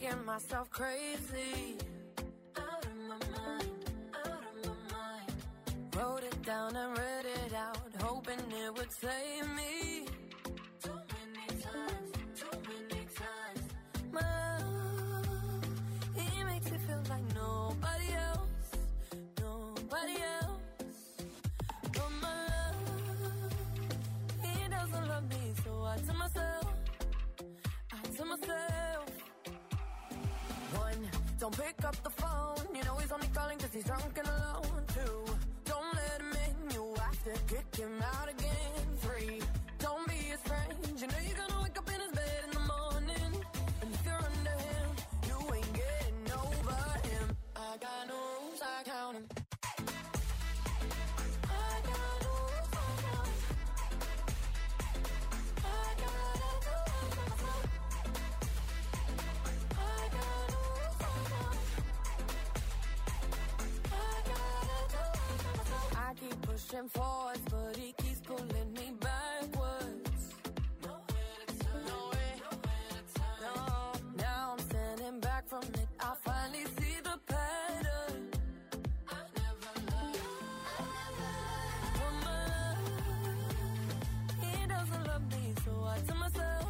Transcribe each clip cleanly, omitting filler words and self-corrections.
thinking myself crazy. Out of my mind, out of my mind. Wrote it down and read it out, hoping it would save me. Too many times, too many times. My love, it makes me feel like nobody else, nobody else. But my love, he doesn't love me, so I tell myself, one, don't pick up the phone, you know he's only calling cause he's drunk and alone. Two, don't let him in, you have to kick him out again. Three, don't be his friend, you know you're gonna wake up in his bed in the morning. And if you're under him, you ain't getting over him. I got no rules, I count him. Pushing forwards, but he keeps pulling me backwards. Nowhere to turn, nowhere to turn. No, now I'm standing back from it. I finally see the pattern. I never loved. For my love, he doesn't love me, so I tell myself,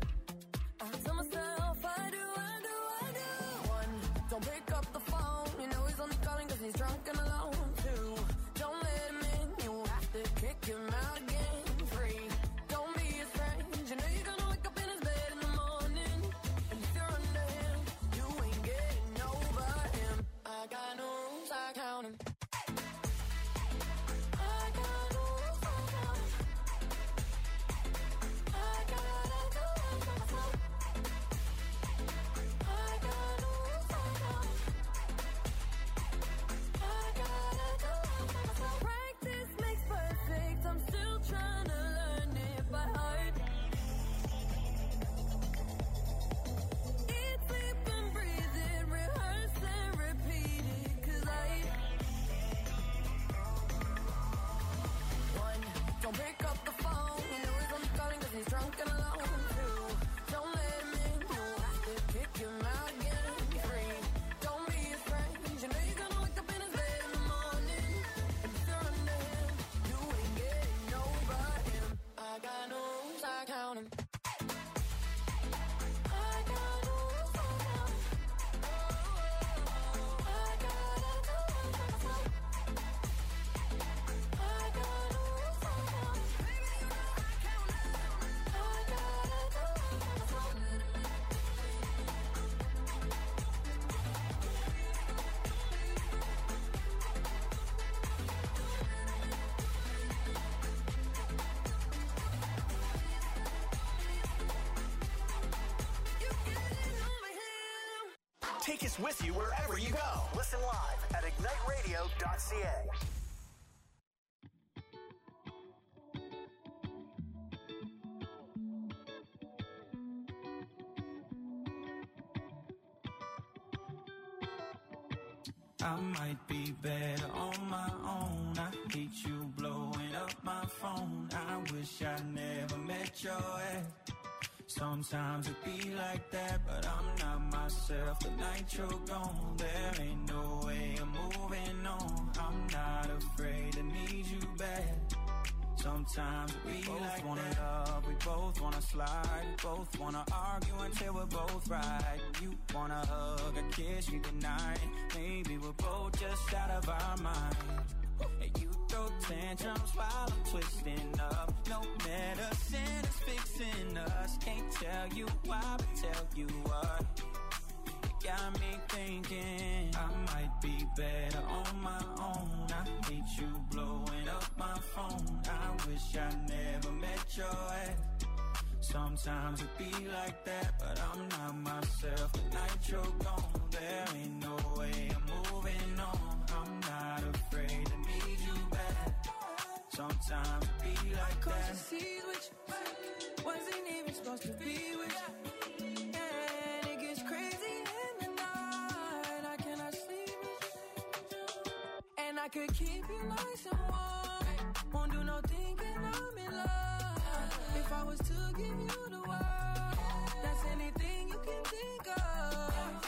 I do. One, don't pick up the phone, you know he's only calling cause he's drunk and alone. Two, don't let him in, you have to kick him out again. Three, don't be his friend, you know you're gonna wake up in his bed in the morning. And if you're under him, you ain't getting over him. I got no rules, I count him. He's drunk and alone. Two, don't let him in, you have to kick him out again. Three, don't be his friend, you know you're gonna wake up in his bed in the morning. And if you're under him, you ain't getting over him. I got no rules, I count him. Take us with you wherever you go. Listen live at igniteradio.ca. I might be better on my own. I hate you blowing up my phone. I wish I never met your ex. Sometimes it be like that, but I'm not myself. The night you're gone, there ain't no way I'm moving on. I'm not afraid to need you back. Sometimes it be like wanna that. Love, we both wanna slide. We both wanna argue until we're both right. You wanna hug or kiss me goodnight. Maybe we're both just out of our mind. And you throw tantrums while I'm twisting up. No medicine is fixing us. Can't tell you why, but tell you what. It got me thinking I might be better on my own. I hate you blowing up my phone. I wish I never met your ex. Sometimes it be like that, but I'm not myself. The night you're gone, there ain't no way I'm moving on. I'm not afraid to need you back. Sometimes it be like that. Cause see with you, wasn't even supposed to be with you. And it gets crazy in the night. I cannot sleep with you. And I could keep you nice and warm. Won't do no thinking I'm in love. If I was to give you the world, that's anything you can think of.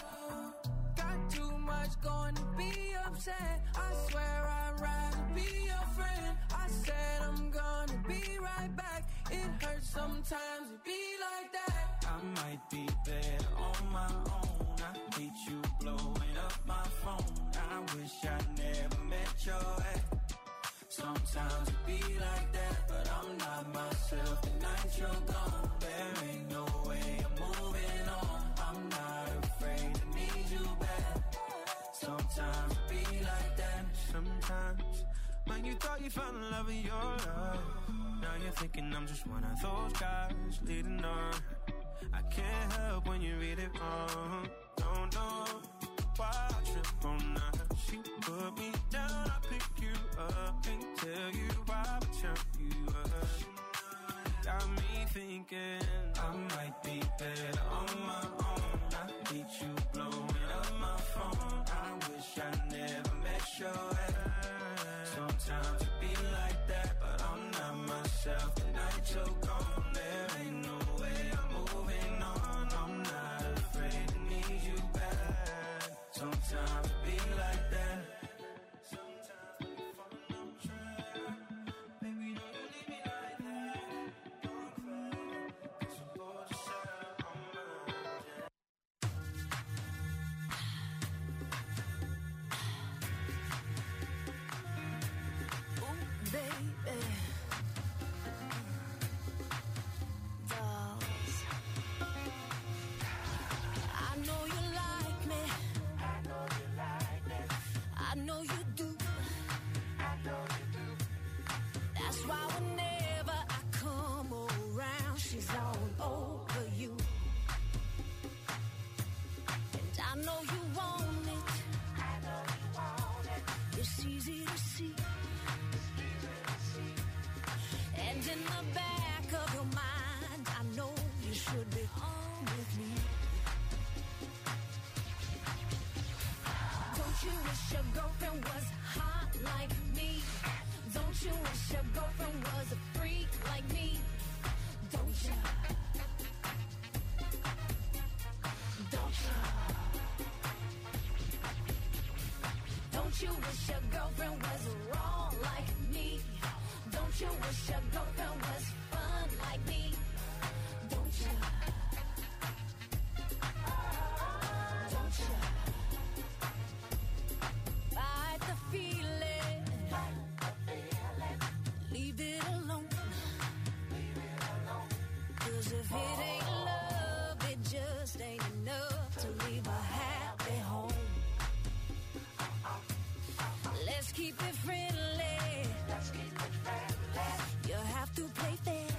said, I swear I'd rather be your friend. I said I'm gonna be right back. It hurts sometimes to be like that. I might be better on my own. I hate you blowing up my phone. I wish I never met your ex. Sometimes it be like that, but I'm not myself the night you're gone. There ain't no way I'm moving on. I'm not afraid to need you back. Sometimes it be like that. Sometimes when you thought you found the love of your life, now you're thinking I'm just one of those guys leading on. I can't help when you read it wrong. Don't know why I trip on her. She put me down, I pick you up. Can't tell you why, but turn you up. Got me thinking I might be better on my own. I hate you blowing up my phone. I wish I never met your ex. Sometimes it be like that, but I'm not myself the night you're gone. There ain't no way I'm moving on. I'm not afraid to need you back. Sometimes it be like that. Sometimes we fall on track. Baby, don't you leave me like that. Don't cry, 'cause we're both just out on mine. Ooh, baby. Dolls. I know you like me. I know you like me. I know you do. I know you do. That's why whenever I come around, she's all over you. And I know you want it. I know you want it. It's easy to see. And in the back of your mind, I know you should be on with me. Don't you wish your girlfriend was hot like me? Don't you wish your girlfriend was a freak like me? Don't you? Don't you? Don't you wish your girlfriend was raw like me? Don't you wish your girlfriend was fun like me? Don't you? Don't you? Fight the feeling. Leave it alone. 'Cause if it ain't love, it just ain't enough to leave a happy home. Let's keep it friendly. You have to play fair.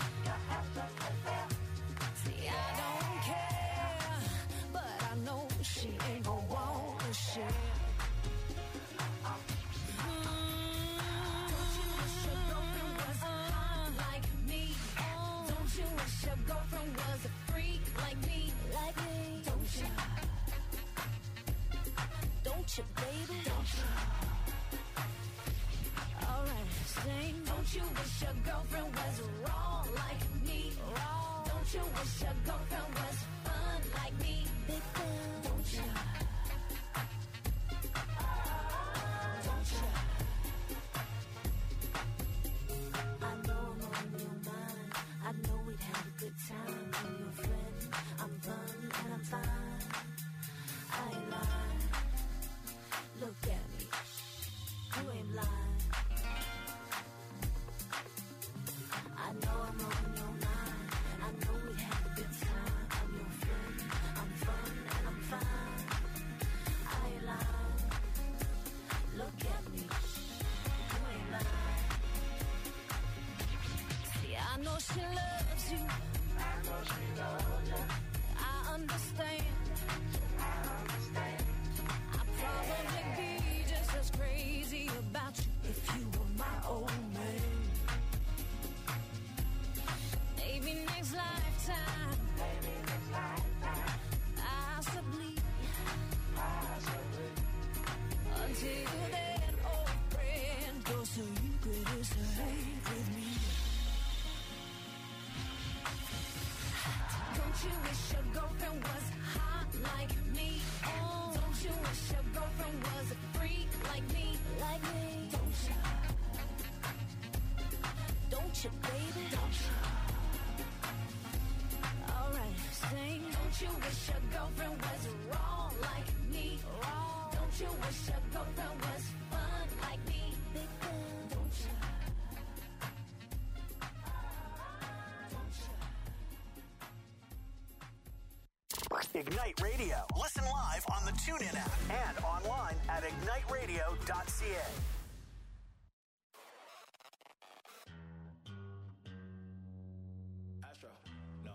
See, I don't care, but I know she ain't gon' want to share. Don't you wish your girlfriend was hot like me? Don't you wish your girlfriend was a freak like me? Like me? Don't you? Don't you, baby? Don't you? Alright, sing. Don't you wish your girlfriend was raw like me? Raw. Don't you wish your girlfriend was fun like me? Big fan. Don't you? Don't you? I know I'm on your mind. I know we'd have a good time. I'm your friend. I'm fun and I'm fine. I ain't lying. Look at me. You ain't lying. I know I'm on your mind. I know we have a good time. I'm your friend. I'm fun and I'm fine. I ain't lying. Look at me. You ain't lying. See, I know she loves you. I know she loves you. I understand. I'd probably be just as crazy about you if you were my old man. Maybe next lifetime. Possibly. Until then, old friend, go so you could stay with me. Don't you wish your girlfriend was hot like wish your girlfriend was wrong like me? Wrong. Don't you wish your girlfriend was fun like me? Big fan, don't you? Ignite Radio. Listen live on the TuneIn app and online at igniteradio.ca. Astro, no.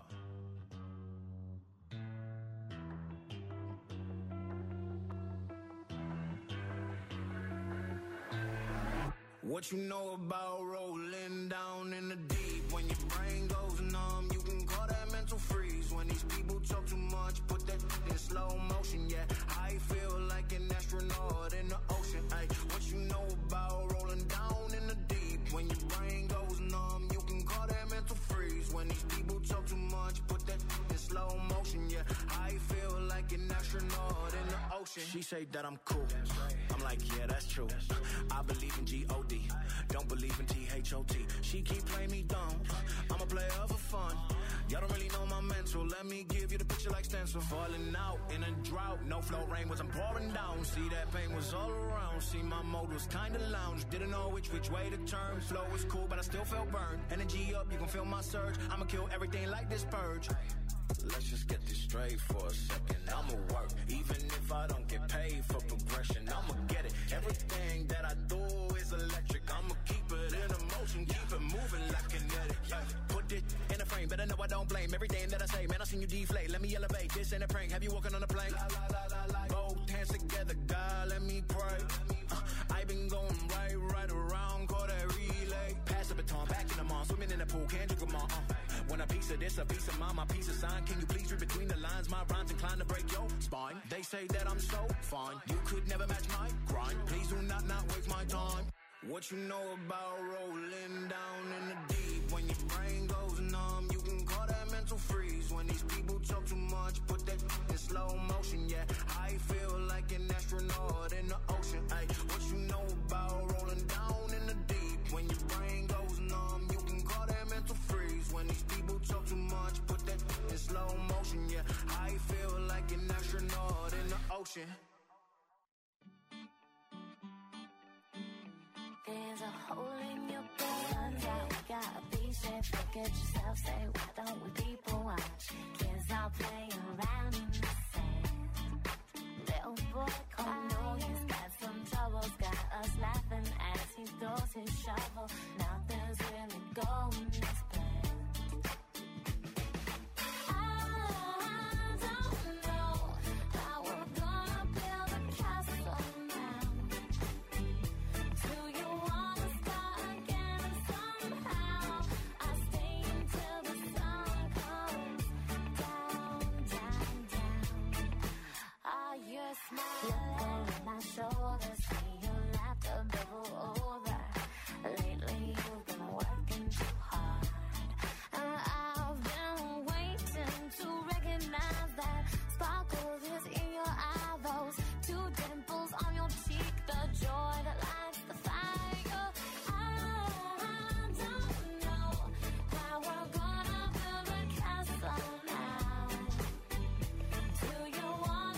What you know about rolling down in the deep? When your brain goes numb, you can call that mental freeze. When these people talk too much, put that in slow motion, yeah. I feel like an astronaut in the ocean, ay. What you know about rolling down in the deep? When your brain goes numb, you can call that mental freeze. When these people talk too much, put that in slow motion, yeah. I feel like an astronaut in the ocean. She say that I'm cool. I'm like, yeah, that's true. I believe in G-O-D. Don't believe in T-H-O-T. She keep playing me dumb. I'm a player for fun. Y'all don't really know my mental. Let me give you the picture like stencil. Falling out in a drought. No flow rain was I'm pouring down. See that pain was all around. See my mode was kinda lounge. Didn't know which way to turn. Flow was cool, but I still felt burned. Energy up, you can feel my surge. I'ma kill everything like this purge. Let's just get this straight for a second. I'ma work, even if I don't get paid for progression. I'ma get it. Everything that I do is electric. I'ma keep it in motion, keep it moving like kinetic. Put it in a frame, better know I don't blame everything that I say. Man, I seen you deflate. Let me elevate. This ain't a prank. Have you walking on a plane? Both hands together, God, let me pray. I been going right around, call that relay. Pass the baton, back in the mall, swimming in the pool, can't drink them all. When a piece of this, a piece of mine, my piece of sign. Can you please read between the lines? My rhymes inclined to break your spine. They say that I'm so fine. You could never match my grind. Please do not waste my time. What you know about rolling down in the deep? When your brain goes numb, you can call that mental freeze. When these people talk too much, put that in slow motion, yeah. I feel like an astronaut in the ocean, ay. What you know about rolling down in the deep? When your brain goes numb, you can call that mental freeze. When these people talk too much, put that in slow motion, yeah. I feel like an astronaut in the ocean. There's a hole in your brain. Turns out we gotta be safe. Look at yourself, say, why don't we people watch? Kids are playing around in the sand. Little boy, I know he's got some troubles. Got us laughing as he throws his shovel. Nothing's really going as planned. Look over my shoulder, see your laughter bubble over. Lately you've been working too hard, and I've been waiting to recognize that sparkle is in your eye. Those two dimples on your cheek, the joy that lights the fire. I don't know how we're gonna build a castle now. Do you want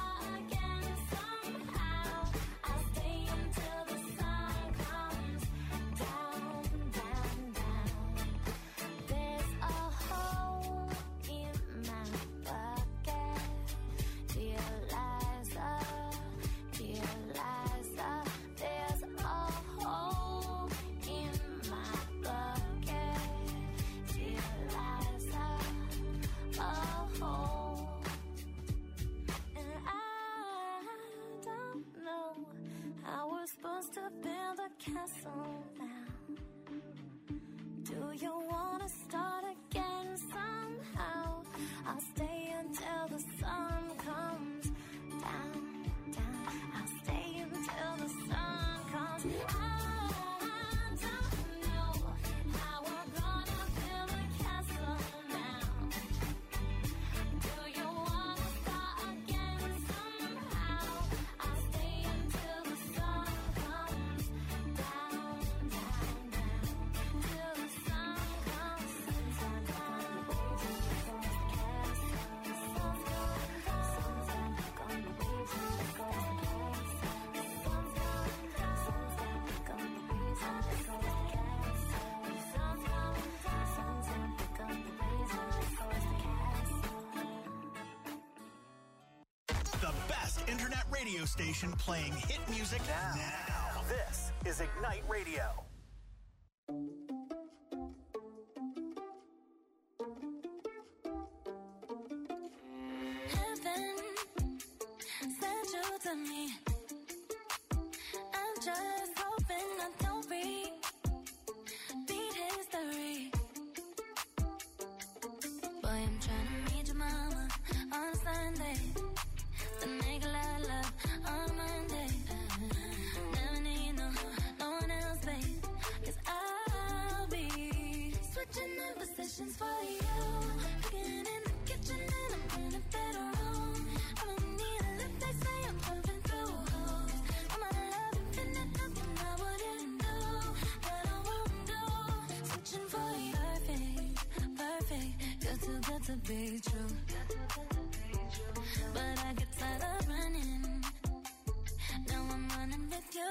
supposed to build a castle now? Do you want to start again somehow? I'll stay until the sun comes down, down. I'll stay until the sun comes down. I don't know how we're gonna build a castle now. Do you want to start again somehow? I'll stay until the sun comes down, down, down. Till the sun comes down. internet radio station playing hit music now. This is Ignite Radio. Heaven sent you to me. I'm just hoping I don't beat history. Boy, I'm trying to meet your mama on Sunday. Then make a lot of love on Monday. Never need no one else, babe. 'Cause I'll be switching up positions for you. Cooking in the kitchen and I'm in the bedroom. I don't need a lip, they say I'm pumping through holes. I'm out of love, infinite, nothing I wouldn't do, that I won't do. Switching for you, perfect, you're too good to be true. But I get tired of running. Now I'm running with you.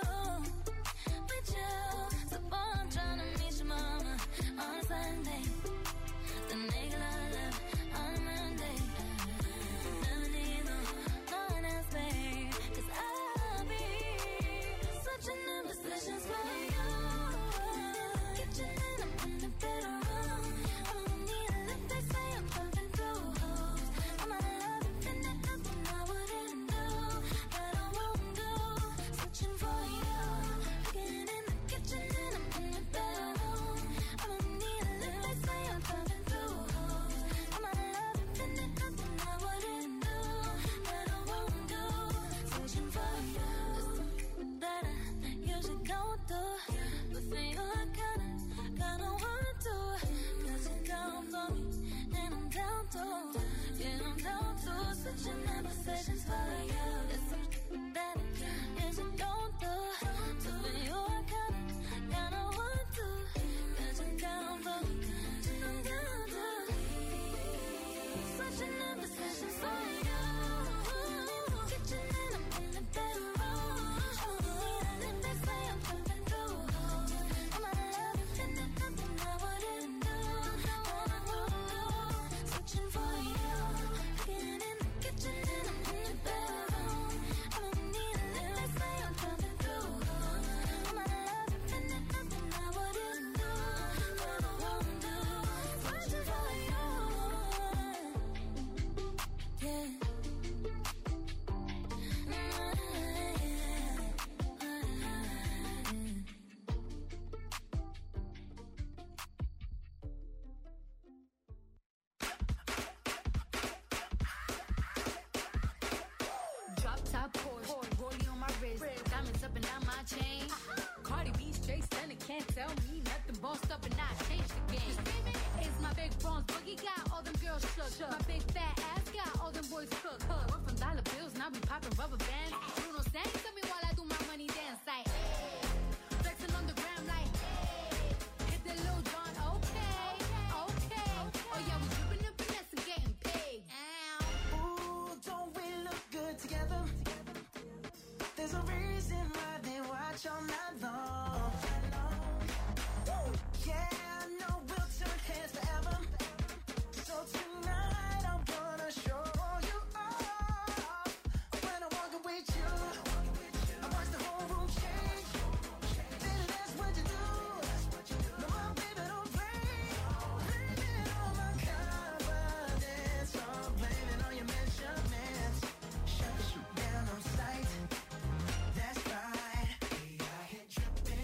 So boy, I'm trying to meet your mama on Sunday. Then make a lot of love on Monday. Never need no one else, babe. 'Cause I'll be switching up positions for you. Kitchen and I'm in the bedroom. I don't need a lip, they say I'm pumping through holes. I'm out of love, infinite, nothing I wouldn't do, that I won't do. Switching for you. Cooking in the kitchen and I'm in the bedroom. I don't need a lip, they say I'm pumping through holes. I'm out of love, infinite, nothing I wouldn't do, that I won't do. Switching for you. There's something that I usually don't do, but for you I kinda want to. 'Cause you're down for me and I'm down to. Yeah, I'm down to. Switching up positions for you. There's something that I usually don't do, but for you I kinda want to. 'Cause you're down for me and I'm down to. Switching up positions for you. Kitchen and I'm in the bedroom. I don't need a lip, they say I'm pumping through holes. I'm out of love, infinite, nothing I wouldn't do, that I won't do. Switching for you. Cooking in the kitchen and I'm in the bedroom. I don't need a lip, they say I'm pumping through holes. I'm out of love, infinite, nothing I wouldn't do, that I won't do. Switching for you. Yeah. Drop top Porsche, rollie on my wrist, diamonds up and down my chain. Cardi B straight stunning, can't tell me nothing. Bossed up and I changed the game. It's my big bronze boogie, got all them girls shook. My big fat ass got all them boys cooked. We're from dollar bills, now we popping rubber bands. Bruno sang to me while I do my money dance like, flexing on the gram like, hit the Lil Jon, okay. Oh yeah, we dripping the finesse and getting paid. Ooh, don't we look good together? There's a reason why they watch all night long. Yeah, I know we'll turn heads forever. So tonight I'm gonna show you off. When I walk with you, I watch the whole room change. Baby, that's what you do. No, my baby, don't play. Blame it on my confidence. I'm blaming on your measurements. Shut you down on sight. That's right. We out here dripping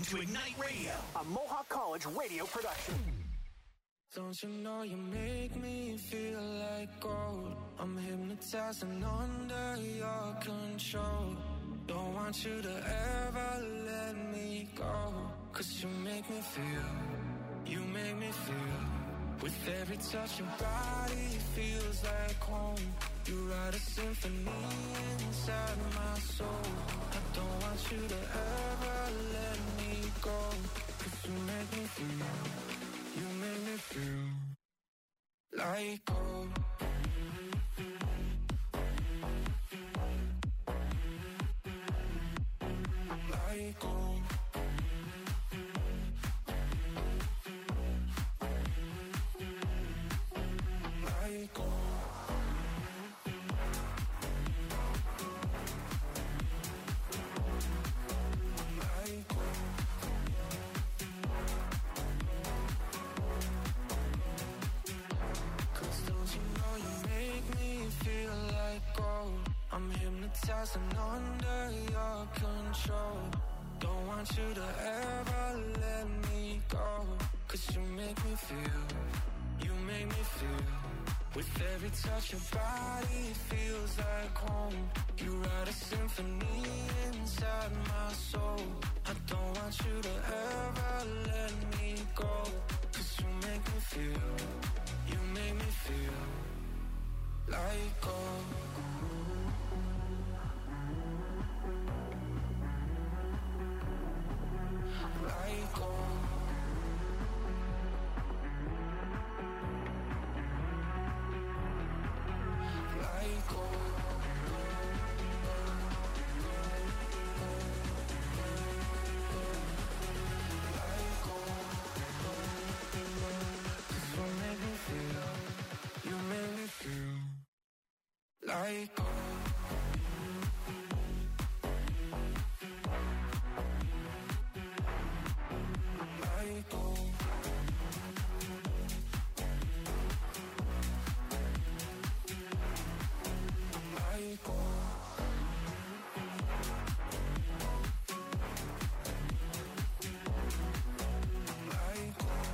to Ignite Radio, a Mohawk College radio production. Don't you know you make me feel like gold? I'm hypnotized and under your control. Don't want you to ever let me go. Cause you make me feel, you make me feel. With every touch your body feels like home. You write a symphony inside my soul. I don't want you to ever let me go. Cause you make me feel, you make me feel like gold. Like gold. Like gold. I'm hypnotized and under your control. Don't want you to ever let me go. Cause you make me feel, you make me feel. With every touch your body feels like home. You write a symphony inside my soul. I don't want you to ever let me go. Cause you make me feel, you make me feel like gold. Like gold. Like gold. Like gold. Cause you make me feel, you make me feel like gold. Like gold. Like gold. Like gold.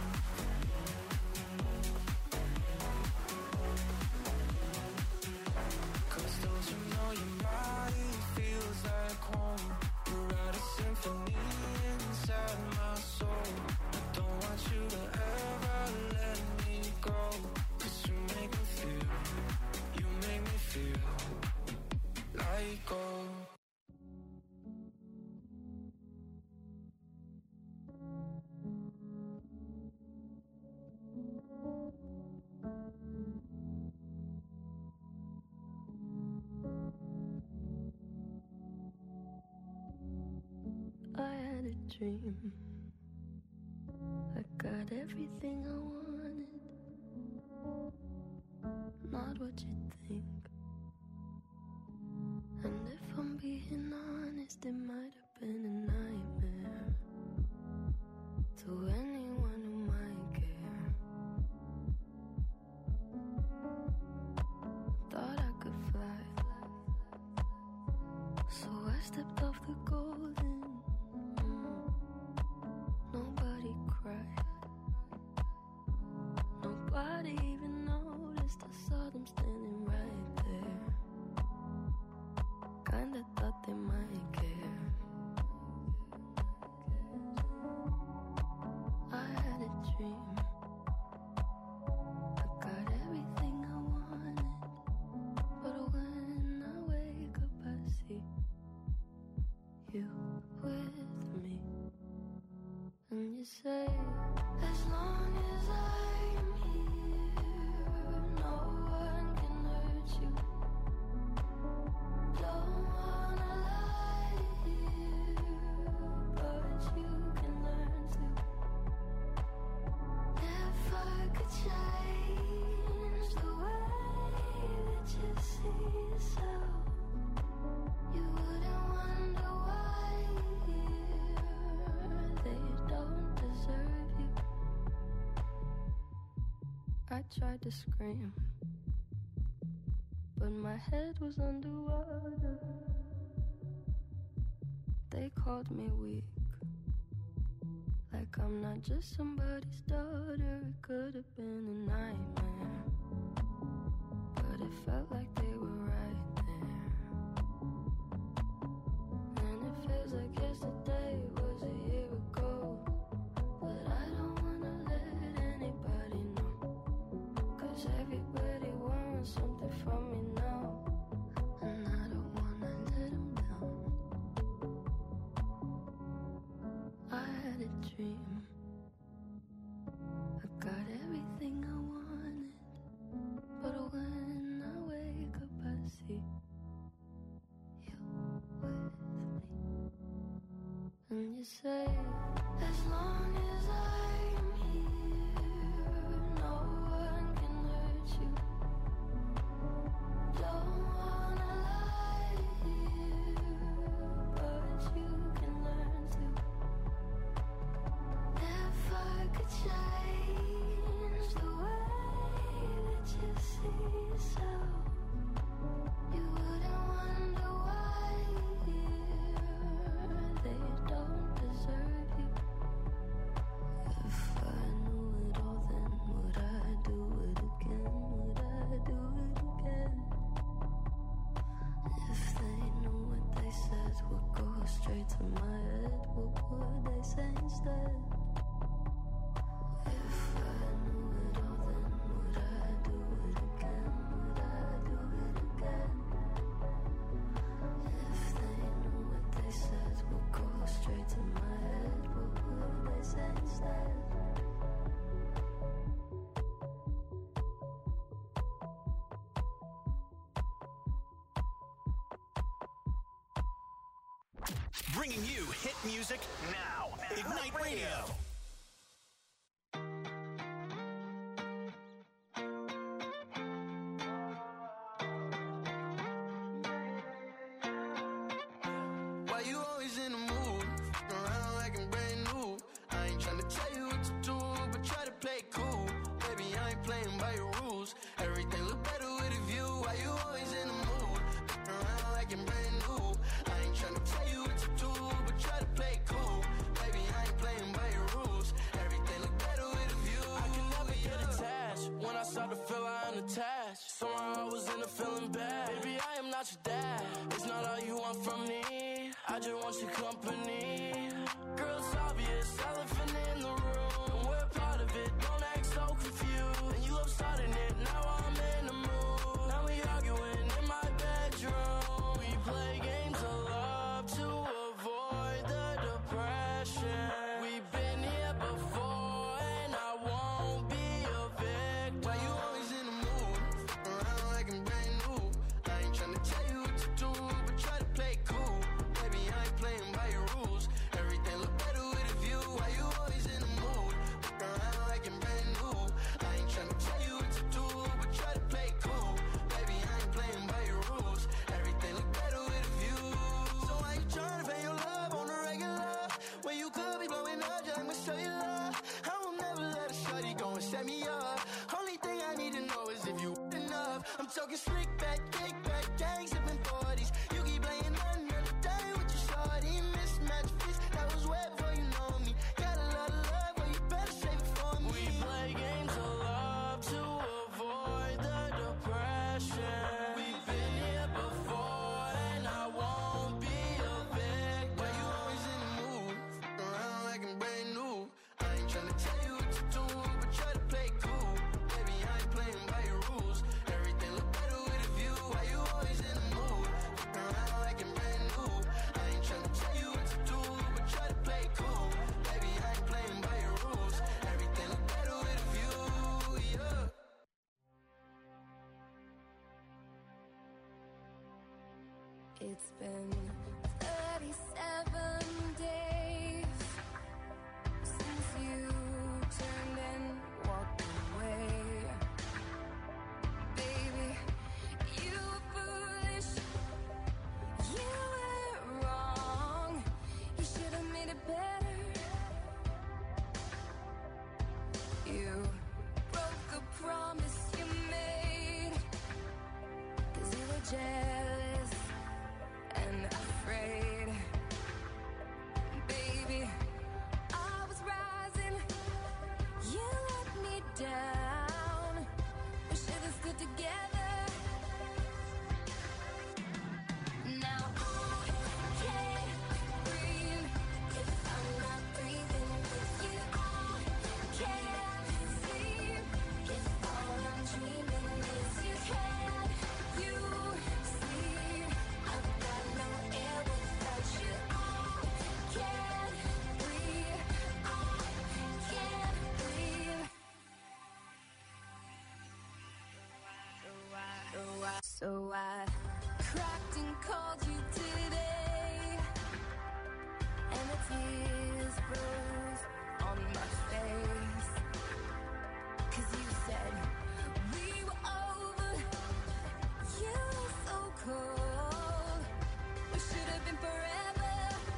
Cause don't you know your body feels like home? You write a symphony inside my soul. I don't want you to ever let me go. Cause you make me feel, you make me feel like gold. I had a dream. I got everything I wanted. Not what you think. And if I'm being honest, it might have been a nightmare to anyone who might care. Thought I could fly, so I stepped off the golden. Nobody cried. Nobody even noticed. I saw them standing right there. Kinda thought they might care. I had a dream. I got everything I wanted. But when I wake up, I see you with me. And you say, as long as I'm here, no one can hurt you. Don't wanna lie here, but you can learn to. If I could change the way that you see yourself, you wouldn't wonder why they don't deserve you. I tried to scream, but my head was underwater. They called me weak, Like I'm not just somebody's daughter. It could have been a nightmare, but it felt like they were right there. And it feels like yesterday was a year ago. But I don't wanna let anybody know, 'cause everybody wants something from me now, and I don't wanna let them down. I had a dream, I got everything I wanted, but when I wake up I see you with me. And you say, as long as I'm here, no one can hurt you. Don't wanna lie here, but you can learn to. If I could change the way that you see yourself, you wouldn't wonder why they don't deserve you. If I knew it all, then would I do it again? Would I do it again? If they knew what they said would go straight to my head, what would they say instead? If I knew it all, then would I do it again? Would I do it again? If they knew what they said would go straight to my head, what would they say instead? Bringing you hit music now. Ignite Radio. Why you always in the mood? Around like I'm brand new. I ain't tryna tell you what to do, but try to play it cool. Baby, I ain't playing by your rules. Everything look better with a view. Why you always in the mood? Around like I'm brand new. I ain't tryna tell you what to do, but try to play it cool. Baby, I ain't playing by your rules. Everything look better with a view. I can never get attached. When I start to feel I unattached, somehow I was in a feeling bad. Baby, I am not your dad. It's not all you want from me. I just want your company. Girl, it's obvious, elephant in the room. We're part of it, don't act so confused. And you love starting it, now I'm in the mood. Now we arguing in my bedroom. We play games of love to avoid the depression. We've been here before, and I won't be a victim. Why you always in the mood? Around like I'm brand new. I ain't tryna tell you what to do, but try to play it cool. Baby, I ain't playing by your rules. Everything look better with a view. Why you always in the mood? Around like I'm brand new. I ain't tryna tell you what to do, but try to play it cool. Baby, I ain't playing by your rules. Everything look better with a view. So why you tryna pay your love on the regular, when you could be blowing up just like my cellular? I will never let a shorty go and set me up. Only thing I need to know is if you enough. I'm talking slick back, kick back, gang sipping 40s. You keep playing another day with your shorty. Mismatch fits, that was wet before you know me. Got a lot of love, but you better save it for me. We play games of love to avoid the depression. We've been here before, and I won't be a victim. Why you always in the mood? Around like I'm brand new. I ain't tryna tell you what to do, but try to play it cool. Baby, I ain't playing by your rules. Everything look better with a view. Why you always in the mood? Around like I'm brand new. I ain't tryna tell you what to do, but try to play it cool. Baby, I ain't playing by your rules. Everything look better with a view, yeah. It's been 37 days since you turned and walked away. Baby, you were foolish, you were wrong. You should have made it better. You broke a promise you made, 'cause you were jealous. And I So I cracked and called you today, and the tears froze on my face. 'Cause you said we were over, you were so cold. We should have been forever.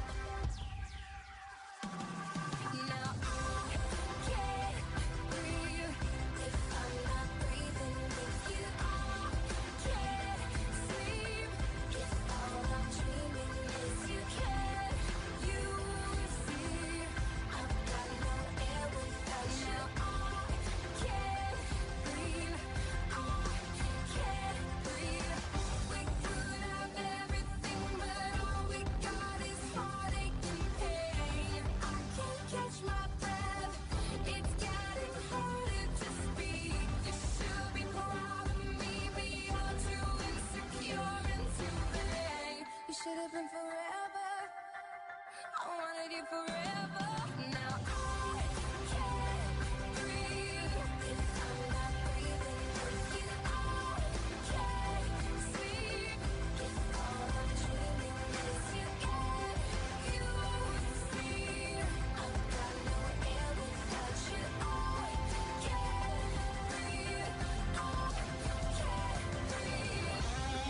Now I can't breathe if I'm not breathing with you. I can't sleep if all I'm dreaming is you. Can't you see I've got no air without you? I can't breathe. I can't breathe. We could have everything, but all we got is heartache and pain. I can't catch my breath. It's getting harder to speak. You should be proud of me, but you're too insecure and too vain. We should have been forever. I wanted you forever. Now I can't breathe if I'm not breathing with you. I can't sleep if all I'm dreaming is you. Can't you see I've got no air without you? I can't breathe. I can't breathe.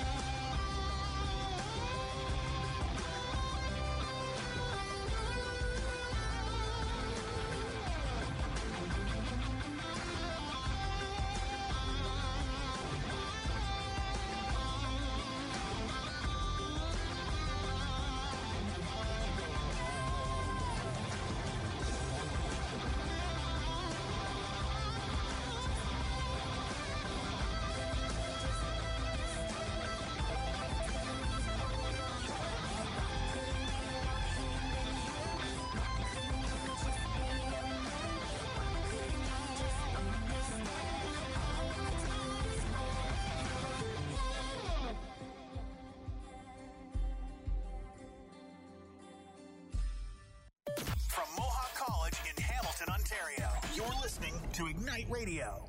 From Mohawk College in Hamilton, Ontario, you're listening to Ignite Radio.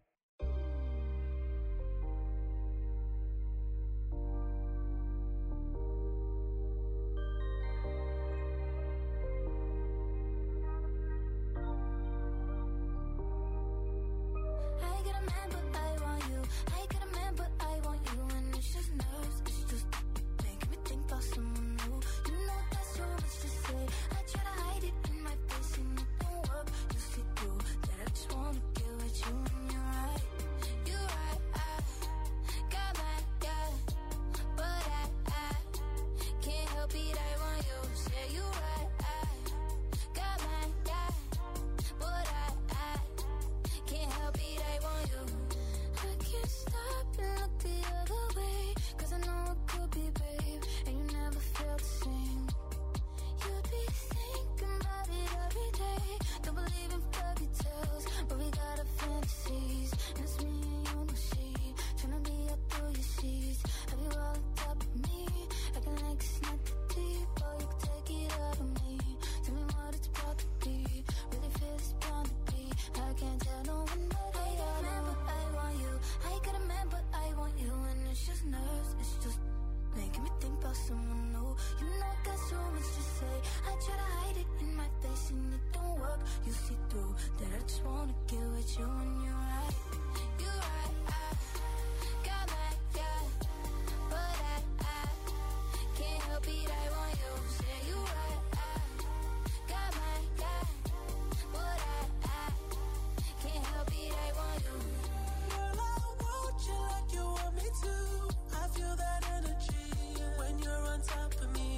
I get a man, but I want you. I get a man, but I want you. And it's just nerves, it's just making me think about someone new. You know that's so much to say. I try to hide it in my face and it don't work. You see through that I just wanna get with you and you're right. You're right, I got my guy, but I can't help it, I want you. Say you're right, I got my guy, but I can't help it, I want you. I can't stop and look the other way, 'cause I know it could be, babe, and you never felt the same. You'd be thinking about it every day. Don't believe in fairy tales, but we got our fantasies. And it's me and you, no she, tryna be up through your seas. Have you all on top of me, acting like it's not that deep? Oh, you can take it out of me. Tell me what it's about to be. Really feel it's bound to be. I can't tell no one but I got a man, but I want you. I got a man, but I want you. And it's just nerves, it's just making me think about someone new. You know I got so much to say. I try to hide it in my face and it don't work. You see through that I just wanna get with you and you're right. You're right, I got my guy, but I can't help it, I want you. Say you're right, I got my guy, but I can't help it, I want you. Girl, I want you like you want me to. I feel that energy when you're on top of me.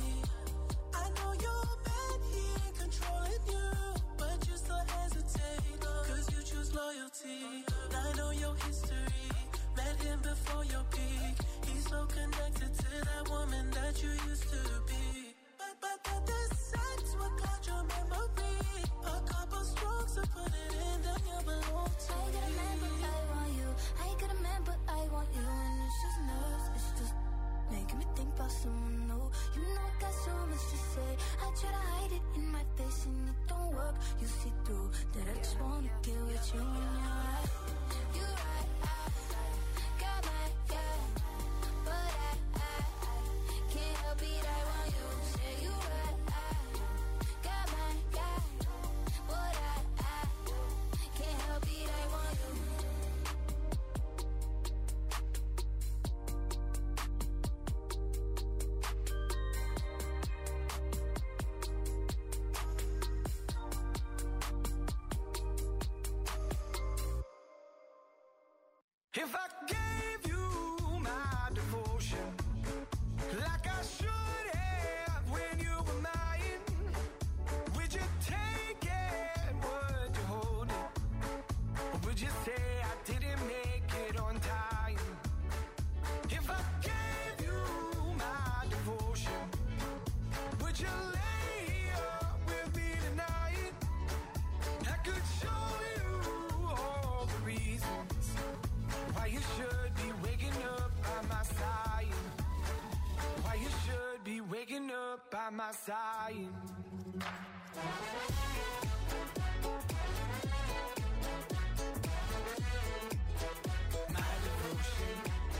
I know your man, he ain't controlling you, but you still hesitate, 'cause you choose loyalty. I know your history, met him before your peak. He's so connected to that woman that you used to be. But the sex will cloud your memory. A couple strokes to put it in, then you belong to I got a man, but I want you. I got a man, but I want you. And it's just nerves, it's just making me think about someone new. You know I got so much to say. I try to hide it in my face and it don't work. You see through that I just wanna get with you and you're right. You're right, I got my guy, If I gave you my devotion, like I should have when you were mine, would you take it? Would you hold it? Or would you say I didn't make it on time? If I gave you my devotion, would you lay up with me tonight? I could show you all the reasons why you should be waking up by my side. Why you should be waking up by my side. My devotion.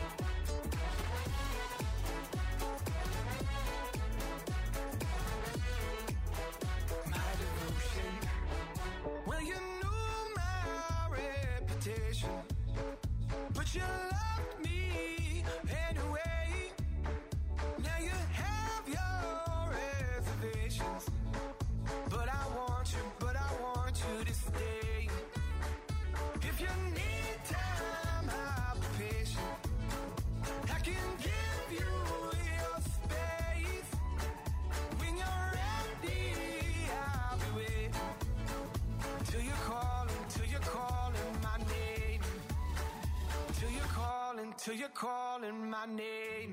My devotion. Well, you knew my reputation, but you loved me anyway. Now you have your reservations, but I want you to stay. If you need time, I'll be patient. I can give you your space. When you're ready, I'll be waiting. Till you're calling my name. Till you're calling my name.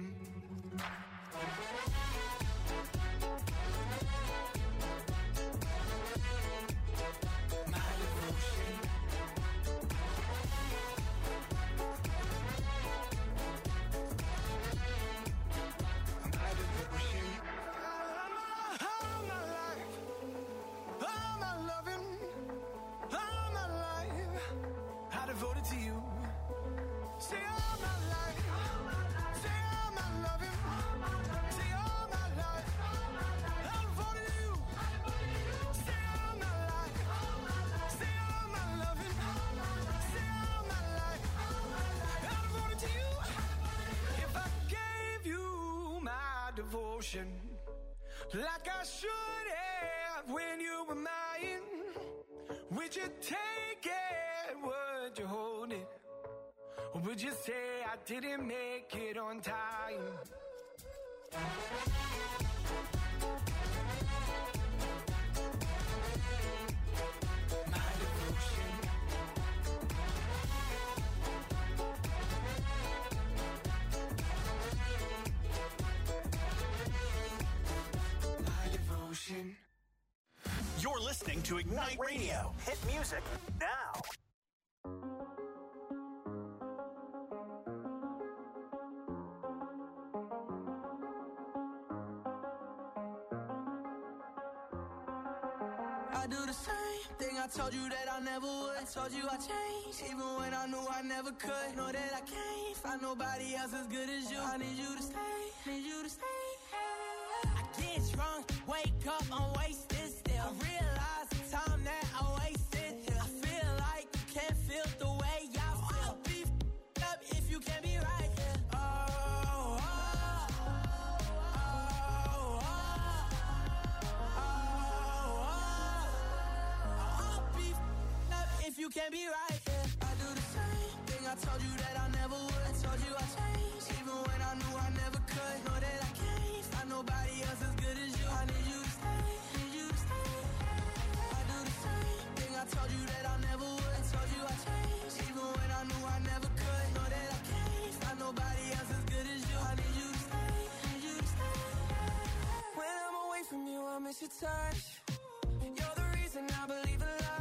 My devotion. My devotion. All my life, all my loving, all my life, I devoted to you. Say all my life, say all my loving, say all my life, I devoted to you. Say all my life, say all my loving, say all my life, I devoted to you. If I gave you my devotion, like I should have when you were mine, would you take it? Would you hold it? Or would you say I didn't make it on time? My devotion. My devotion. You're listening to Ignite Radio. Hit music now. I do the same thing I told you that I never would. I told you I changed, even when I knew I never could. Know that I can't find nobody else as good as you. I need you to stay, need you to stay. I get drunk, wake up, I'm wasted still. I realize the time that I wasted here. I feel like you can't feel the way I feel. I'll be f***ed up if you can't be right here. If you can't be right, yeah. I do the same thing I told you that I never would. I told you I changed, even when I knew I never could. Know that I can't find nobody else as good as you. I need you to stay, need you to stay. I do the same thing I told you that I never would. I told you I changed, even when I knew I never could. Know that I can't find nobody else as good as you. I need you to stay, need you to stay. When I'm away from you, I miss your touch. You're the reason I believe in love.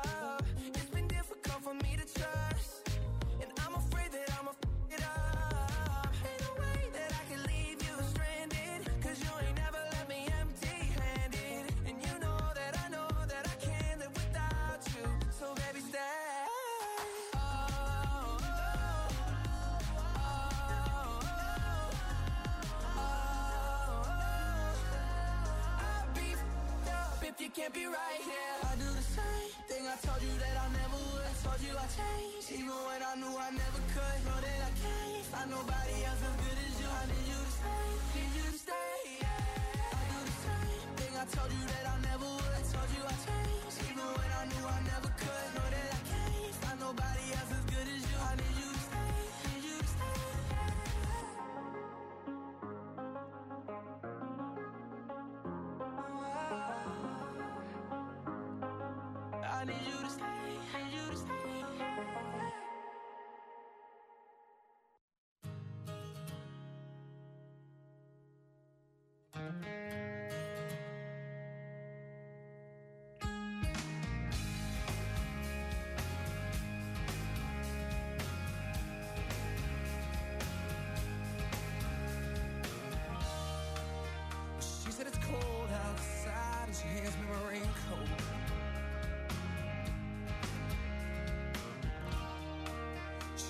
For me to trust, and I'm afraid that I'ma f*** it up. Ain't no way that I can leave you stranded, 'cause you ain't never left me empty-handed. And you know that I can't live without you. So baby, stay. I'll be f***ed up if you can't be right here. I do the same thing I told you that I never would. I told you I changed, even when I knew I never could. Know that I can't find nobody else as good as you. I need you to stay, need you to stay. I do the same thing I told you that I never would. I told you I changed, even when I knew I never could. Know that I can't find nobody else as good as you. I need you to stay,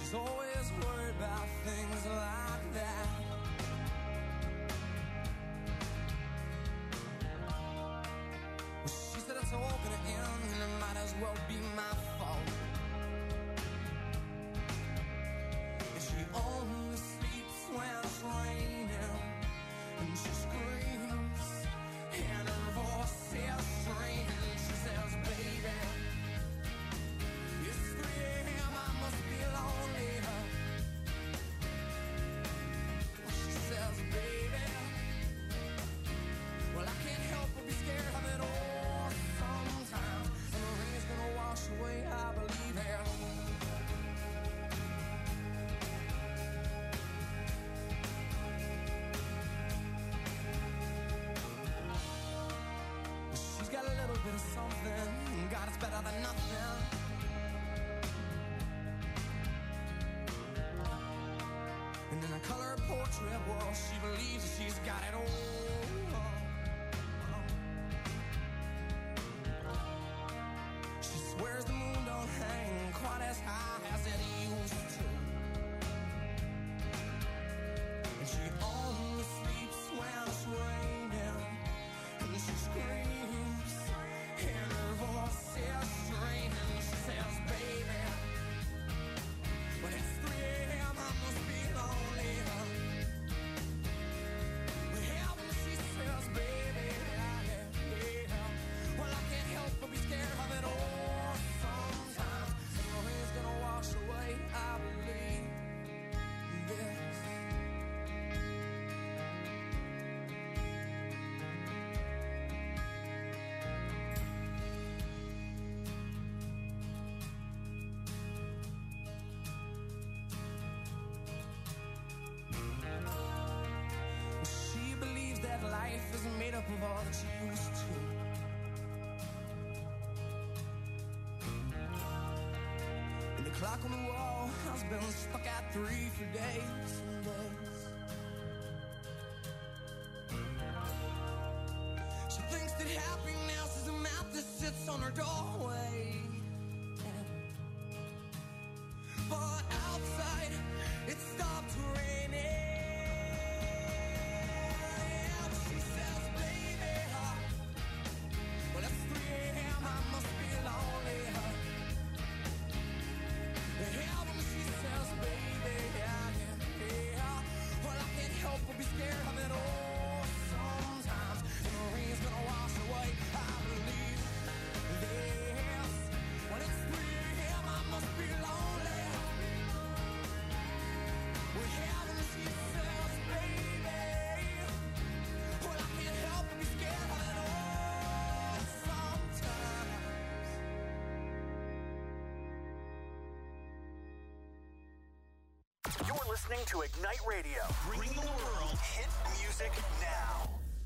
was always worried about things like that. Well, she said it's all gonna end and it might as well be my fault. And she only sleeps when it's raining, and she screams and her voice is strange. She says, baby, it's 3 a.m., I must be lonely. Well, she says, baby, well, I can't help but be scared of it all sometimes. And the rain's gonna wash away, I believe it. She's got a little bit of something, God, it's better than nothing. And in a color portrait, well, she believes that she's got it all. She swears the moon don't hang quite as high as it used to. And she only sleeps when it's raining, and she screams and her voice is strange. And she says, baby, when it's 3 a.m., I must be lonely. Well, when she says, baby, yeah, well, I can't help but be scared of it all sometimes. And the rain's gonna wash away, I believe this. She believes that life isn't made up of all that you used to. And the clock on the wall has been stuck at 3 for days and days. She thinks that happiness is a map that sits on her doorway. But outside, it stopped raining. And she says, baby, well, it's 3 a.m., I must be lonely. And when she says, baby, yeah, well, I can't help but be scared of it all sometimes. And the rain's gonna wash away, I believe this. When it's 3 a.m., I must be lonely. Well, yeah, when she says, baby, well, I can't help but be scared of it all sometimes. You're listening to Ignite Radio, bringing the world hit music now.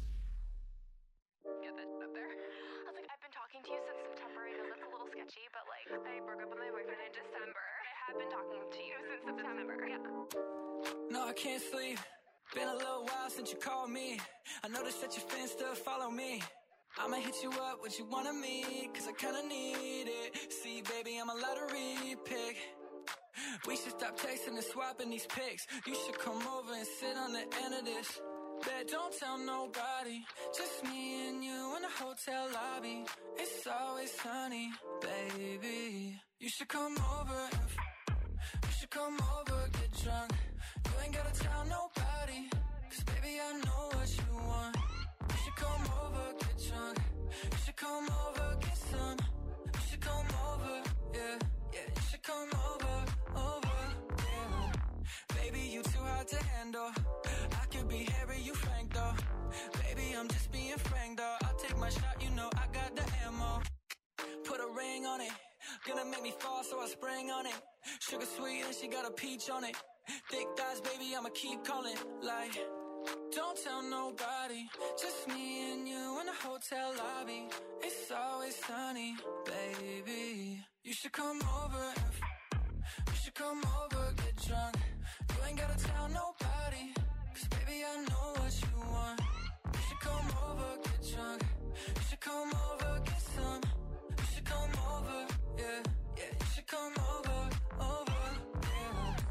Get that up there. I was like, I've been talking to you since September. I know that's a little sketchy, but like, I broke up with my boyfriend in December. I have been talking to you since September. Yeah. No, I can't sleep. Been a little while since you called me. I noticed that your fans still follow me. I'ma hit you up, what you want of me, cause I kinda need it. See, baby, I'm a lottery pick. We should stop texting and swapping these pics. You should come over and sit on the end of this. Bet don't tell nobody, just me and you in the hotel lobby. It's always sunny, baby. You should come over and you should come over, get drunk. You ain't gotta tell nobody, cause baby I know what you want. You should come over, get drunk. You should come over, get some. You should come over, yeah, yeah. You should come over, yeah. Baby, you too hard to handle. I could be Harry, you Frank though. Baby, I'm just being frank though. I'll take my shot, you know I got the ammo. Put a ring on it, gonna make me fall, so I sprang on it. Sugar sweet and she got a peach on it. Thick thighs, baby, I'ma keep calling. Like, don't tell nobody, just me and you in the hotel lobby. It's always sunny, baby. You should come over and you should come over, get drunk. You ain't gotta tell nobody, cause baby I know what you want. You should come over, get drunk. You should come over, get some. You should come over, yeah, yeah. You should come over, yeah.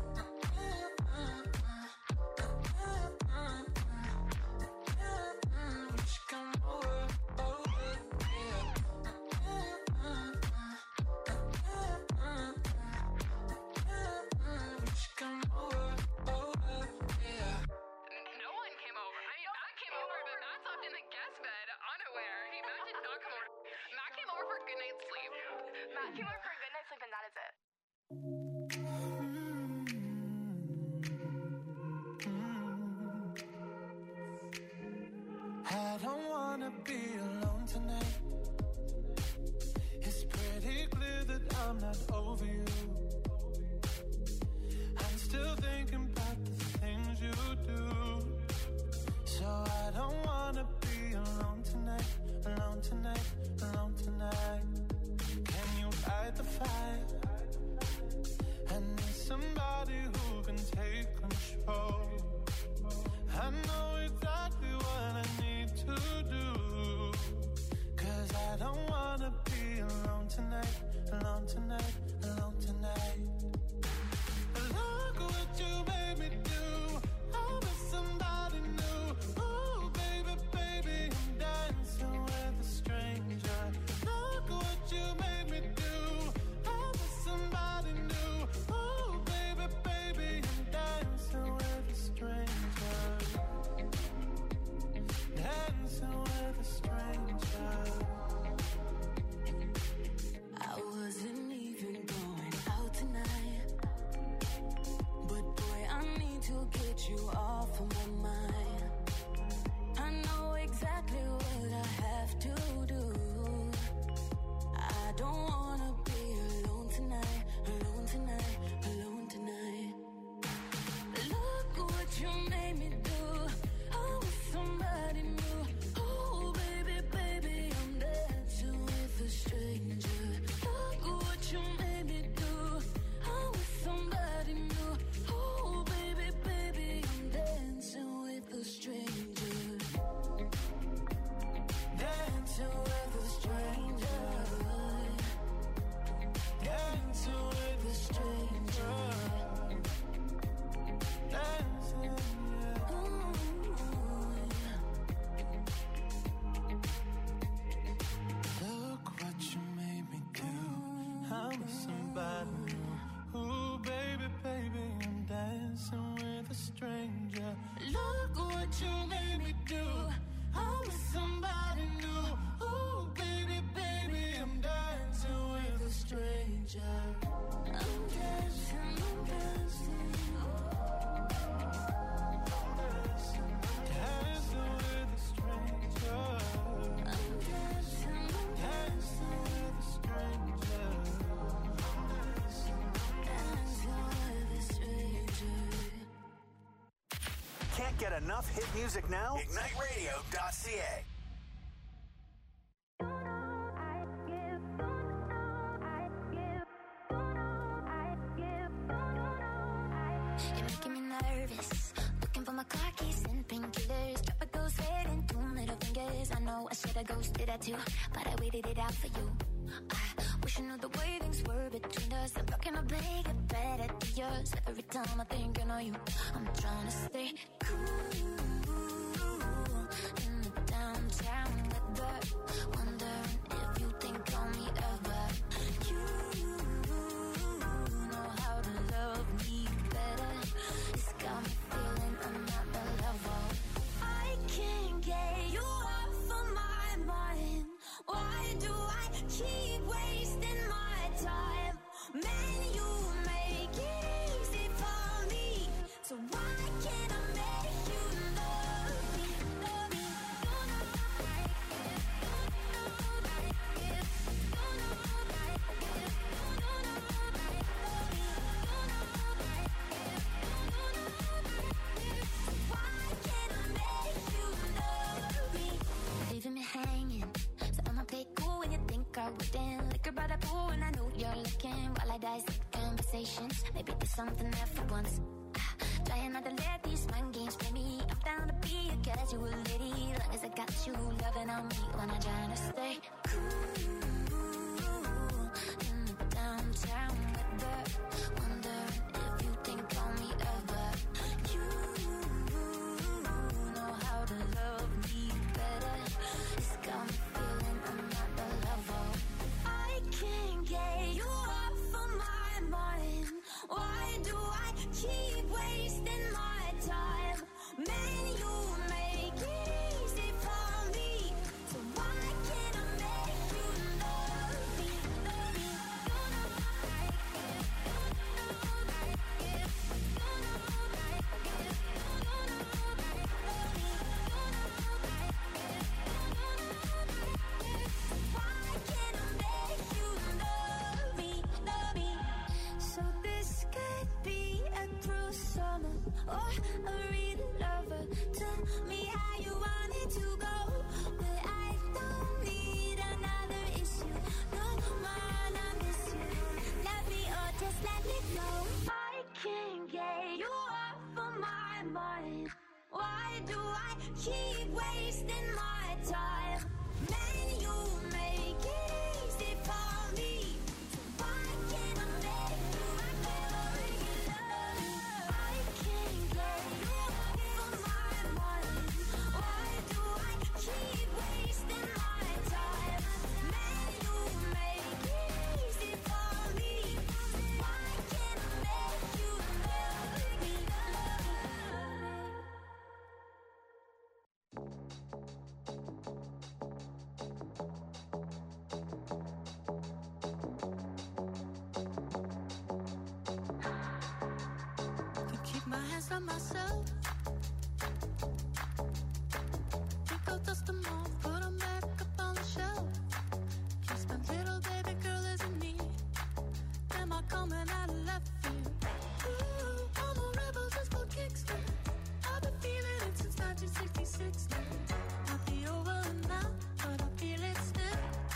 came over for a good night's sleep. Matt came over for a good night's sleep, and that is it. I don't wanna be alone tonight. It's pretty clear that I'm not over you. I'm still thinking about the things you do. So I don't wanna be alone tonight, alone tonight, alone tonight. Can you fight the fight? I need somebody who can take control. I know exactly what I need to do. 'Cause I don't wanna be alone tonight, alone tonight, alone tonight. Look what you made me do. I was somebody new. Ooh, baby, baby, I'm dancing with a stranger. Look what you made me do. I was somebody new. Ooh, baby, baby, I'm dancing with a stranger. Dancing with a stranger. I wasn't even going out tonight, but boy, I need to get you off of my mind. I know exactly what I have to do. I don't wanna be alone tonight, alone tonight, alone tonight. Look what you made me do. I was somebody new. Oh, baby, baby, I'm dancing with a stranger. Look what you made me do. I was somebody new. Oh, baby, baby, I'm dancing with a stranger. Dancing with a stranger. Dancing with a stranger. Dancing, yeah. Look what you made me do. I'm somebody new. Ooh, baby, baby, I'm dancing with a stranger. Look what you made me do. I'm somebody new. Ooh, baby, baby, I'm dancing with a stranger. I'm dancing, I'm dancing. Dancing with a stranger. I'm dancing, I'm Dancing with a stranger. dancing with a stranger. Can't get enough hit music now? IgniteRadio.ca. You're making me nervous. Looking for my car keys and painkillers. Drop a ghost head and 2 middle fingers. I know I should have ghosted that too, but I waited it out for you. I wish I knew the way things were between us. I'm talking to beg it better to yours. Every time I think I know you, I'm trying to stay cool in the downtown weather. Wondering if you think on me ever. You know how to love me better. It's got me feeling I'm not the level. I can't get you off of my mind. Why do I keep wasting my time? Man, you make it easy for me. So why can't I make you love me? Love me. Don't know like it. Don't know like it. Don't know like it. Don't know like it. Love me. Don't know like it. Don't know like it. So why can't I make you love me? Leaving me hanging. So I'ma play cool when you think I wouldn't. Liquor by the pool and I know you're looking. While I dissect conversations, maybe there's something there for once. Trying not to let these mind games play me. I'm down to be a casual lady, long as I got you loving on me when I'm trying to stay cool in the downtown weather. Wondering if you think on me ever. You know how to love me better. It's got me feeling I'm not the level. I can't get you off of my mind. Why do I keep wasting my time? Man, you make it easy for me. So why can't Why do I keep wasting my time? Man, you make it easy for me. Why can't I make you regular? I can't get enough of my money. Why do I keep wasting my time? Man, you make it easy for me. Why can't I make you keep my hands on myself. Pick up, dust them off, put them back up on the shelf. Kiss my little baby girl isn't me. Am I coming out of left field? Ooh, I'm a rebel just for kicks now. I've been feeling it since 1966 now. Might be over now, but I feel it still.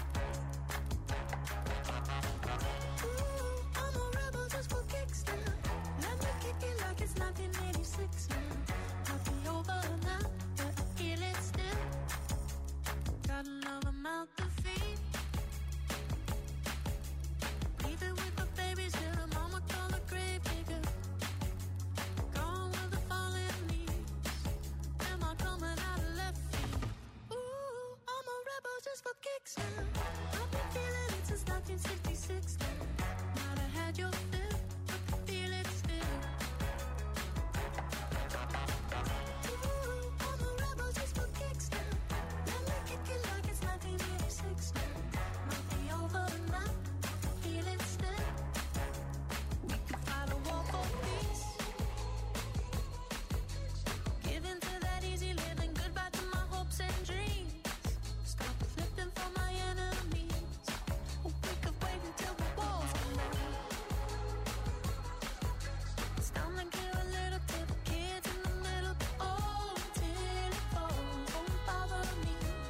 Ooh, I'm a rebel just for kicks now. Let me kick it like it's 1986 now. Might be over now, but I feel it still. Got another mouth to feed. Leaving with the babies, little mama call a grave digger. Gone with the fallen leaves. Am I coming out of left field? Ooh, I'm a rebel just for kicks now. I've been feeling it since 1966 now. Might have had your fill, but I feel it still. Ooh, I'm a rebel just for kicks now. Let me kick it like it's 1986 now. Might be over now, but I feel it still. We could fight a war for peace. Give in to that easy living, goodbye to my hopes and dreams. Stop flipping for my enemies. We could wait until the walls come down. It's time to give a little to the kids in the middle. Oh, till it falls, won't bother me.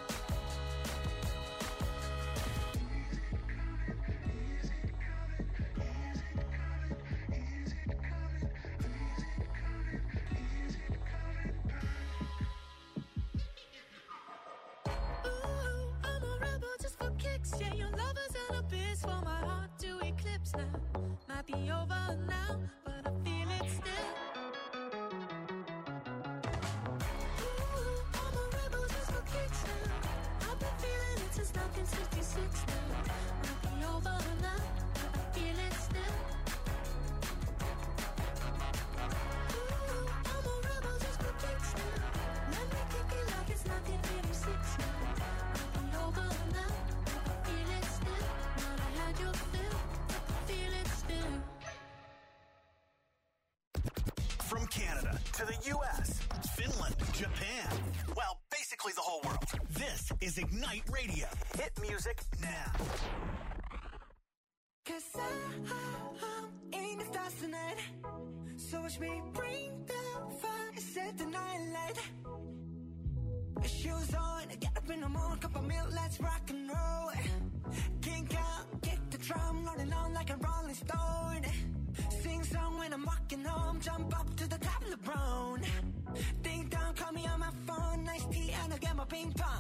Ooh, I'm a rebel just for kicks. Yeah, your love is an abyss for my heart to eclipse now. Might be over now, but I feel it still. Ooh, I'm a rebel just for kicks now. I've been feeling it since 1966 now. Might be over now, but I feel it still. Ooh, I'm a rebel just for kicks now. Let me kick it like it's 1986 now. Might be over now, but I feel it still. Might have had your fill, but I feel it still. From Canada to the U.S., Finland, Japan, well, basically the whole world. This is Ignite Radio. Hit music now. 'Cause I'm in the stars tonight. So watch me bring the fire, set the night light. Shoes on, get up in the morning, cup of milk, let's rock and roll. Kink out, kick the drum, rolling on like a rolling stone. Sing song when I'm walking home, jump up to the top of the brown. Ding dong, call me on my phone, nice tea and I'll get my ping pong.